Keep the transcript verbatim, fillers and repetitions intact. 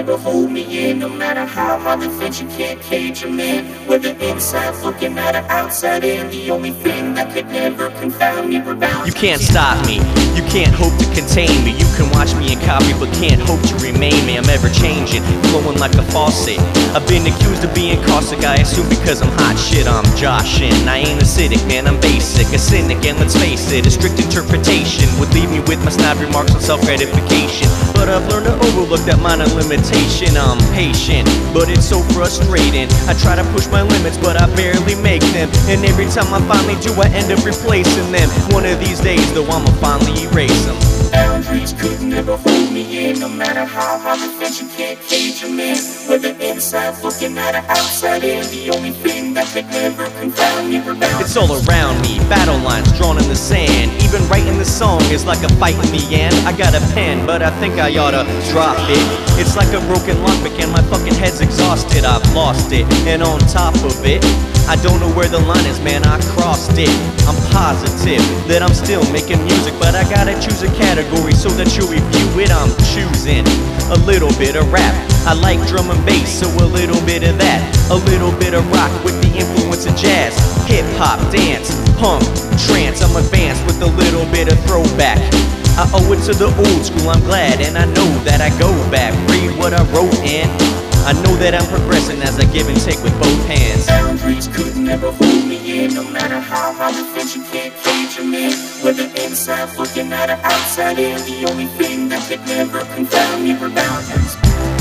never hold me in. No matter how hard the fence, you can't cage a man. Whether inside looking at or outside in, the only thing that could never confound me were boundaries. You can't stop me, you can't hope to contain me. You can watch me and copy, but can't hope to remain me. I'm ever changing, flowing like a faucet. I've been accused of being caustic, I assume because I'm hot shit. I'm Joshin', I ain't acidic, man, I'm basic. A cynic, and let's face it, a strict interpretation would leave me with my snide remarks on self-gratification. But I've learned to overlook that minor limitation. I'm patient, but it's so frustrating. I try to push my limits, but I barely make them. And every time I finally do, I end up replacing them. One of these days, though, I'ma finally erase them. Boundaries could never hold me in. No matter how hard the fence, you can't cage a man. Whether inside looking at or outside in, the only thing that could never confound me were boundaries. It's all around me, battle lines drawn in the sand. Even writing the song is like a fight in the end. I got a pen, but I think I oughta drop it. It's like a broken lockpick and my fucking head's exhausted. I've lost it, and on top of it, I don't know where the line is, man, I crossed it. I'm positive that I'm still making music, but I gotta choose a category so that you'll review it. I'm choosing a little bit of rap. I like drum and bass, so a little bit of that. A little bit of rock with the influence of jazz. Hip-hop, dance, punk, trance. I'm advanced with a little bit of throwback. I owe it to the old school, I'm glad, and I know that I go back. Read what I wrote in. I know that I'm progressing as I give and take with both hands. Boundaries could never hold me in. No matter how hard the fence, you can't cage a man. Whether inside looking at or outside in, the only thing that could never confound me were boundaries.